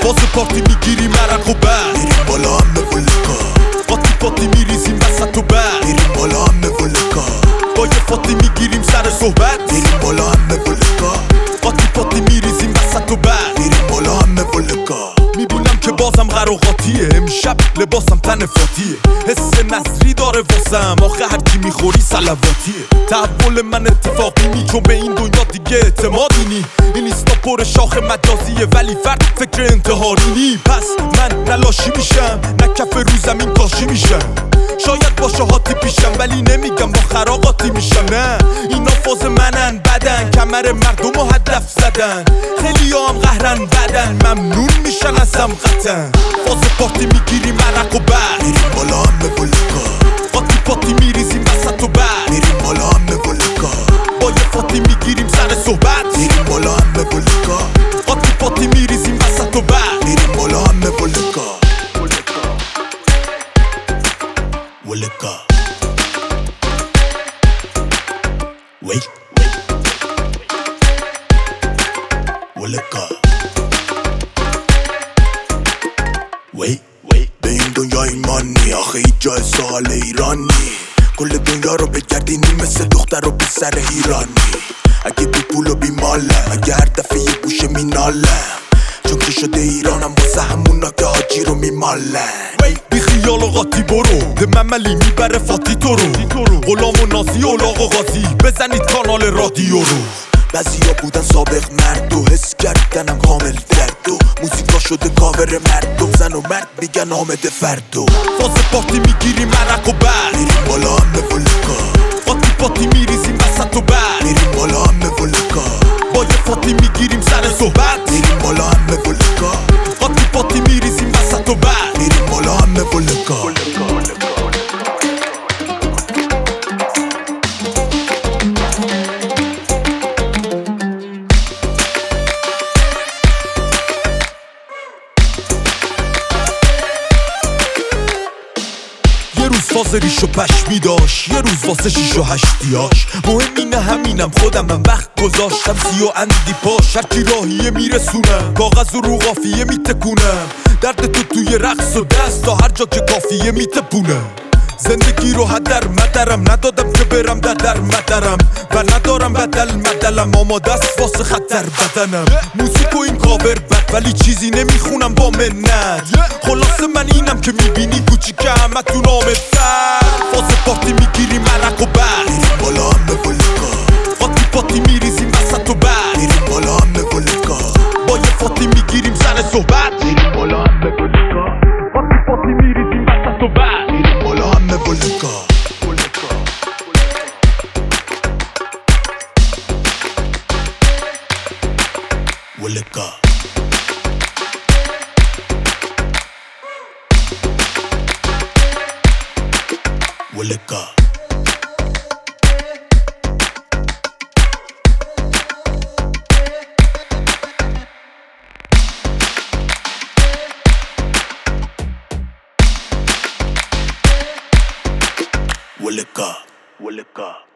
واسه پارتی میگیریم عرق و برد میریم بالا همه ولکا قاطی پاتی میریزیم وسط و برد میریم بالا همه ولکا با یه فاتی میگیریم سر صحبت میریم بالا همه ولکا قاطی پاتی میریزیم وسط و برد میریم بالا همه ولکا میبینم که بازم قراقاتیه امشب لباسم تن فاتیه حس نظری داره واسم آخه هرکی میخوری سلواتیه تحول من اتفاقی نی چون به این دنیا دیگه اعتمادی نی این ایستا پر شاخ مجازیه ولی فرد فکر انتحاری نی پس من نلاشی میشم نه کف رو زمین کاشی میشم شاید با شهاتی پیشم ولی نمیگم با خراقاتی میشم نه اینا فاز منن بدن کمر مردم رو هدف زدن خیلی هم قهرن بدن ممنون میشن از سمقتن فاز پارتی میگیریم عرق و برد میریم بالا همه ولکا قاطی پاتی میریزیم وسط و برد میریم بالا همه ولکا با یه فاتی میگیریم سر صحبت میریم بالا همه ولکا قاطی پاتی میریزیم وسط و برد میریم بالا همه ولکا ولکا وی ولکا وی به این دنیا ایمان نی آخه هیچ جای سوال ایرانی کل دنیا رو بگردینی مثل دختر و پسر ایرانی اگه بی پول و بی مالم اگه هر دفعه یه گوشه مینالم چون که شده ایرانم واسه همونا که حاجی رو میمالن بی خیال و قاطی برو ده مملی میبره فاتی تو رو غلام و نازی و لاغ و غازی بزنید کانال رادیو رو بعضیا بودن سابق مرد و حس کردنم کامل درد و موزیکا شده کاور مردم زن و مرد میگن حامد فردو فاز پارتی میگیریم عرق و برد میریم بالا همه ولکا قاطی پاتی میریزیم وسط و برد میریم بالا همه ولکا با یه فاتی میگیریم سر صحبت میریم بالا همه ولکا قاطی پاتی میریزیم وسط و برد میریم بالا همه ولکا یه روز فاز ریش و پشمی داشت یه روز واسه 6 و 8دیاش مهم اینه همینم خودم من وقت گذاشتم سی و اندی پاش هرکی راهیه میرسونم کاغذ و رو قافیه میتکونم درد تو توی رقص و دست تا هر جا که کافیه میتپونم زندگی رو هدر مدرم ندادم که برم در مدرم و ندارم بدل مدلم آماده است واسه خطر بدنم موزیک و این کاور بد ولی چیزی نمیخونم با منت خلاصه من اینم که میبینی کوچیکه همه تو نامتر فاز پارتی میگیریم عرق و برد میریم بالا همه ولکا قاطی پاتی میریزیم وسط و برد میریم بالا همه ولکا با یه فاتی میگیریم سر صحبت میریم بالا همه ولکا قاطی پاتی میریزیم وسط و برد میریم بالا همه ولکا ولکا ولکا ولکا ولکا